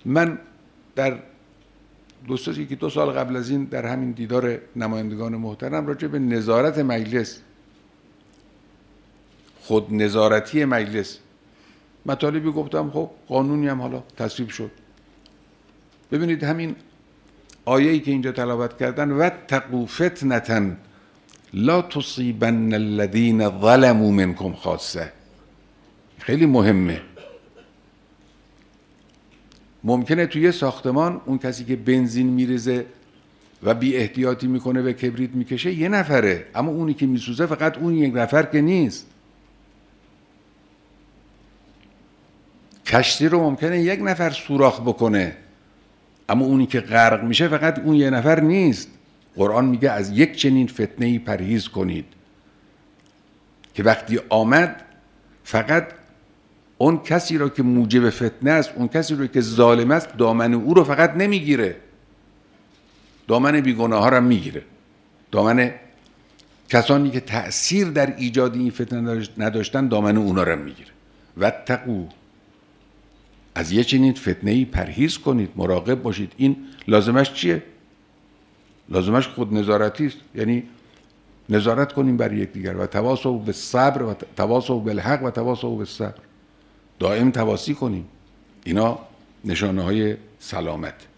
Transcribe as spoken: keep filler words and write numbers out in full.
من در دو سه یکی دو سال قبل از این در همین دیدار نمایندگان محترم راجع به نظارت مجلس، خود نظارتی مجلس مطالبی گفتم. خب قانونی هم حالا تصویب شد. ببینید همین آیه‌ای که اینجا تلاوت کردن، واتقوا فتنة لا تصیبن الذین ظلموا منکم خاصه، خیلی مهمه. ممکنه توی ساختمان اون کسی که بنزین میریزه و بی احتیاطی میکنه به کبریت میکشه یه نفره، اما اونی که میسوزه فقط اون یک نفر که نیست. کشتی رو ممکنه یک نفر سوراخ بکنه، اما اونی که غرق میشه فقط اون یه نفر نیست. قرآن میگه از یک چنین فتنه‌ای پرهیز کنید که وقتی آمد فقط اون کسی رو که موجب فتنه است، اون کسی رو که ظالم است، دامن او رو فقط نمیگیره، دامن بیگناه ها رو میگیره، دامن کسانی که تأثیر در ایجاد این فتنه نداشتن دامن اونا رو میگیره. واتقوا، از یه چنین فتنه‌ای پرهیز کنید، مراقب باشید. این لازمش چیه؟ لازمش خود نظارتی است، یعنی نظارت کنیم بر یکدیگر. و تواصوا بالصبر و تواصوا بالحق و تواصوا بالصبر، دائم تواصی کنیم. اینا نشانه های سلامت.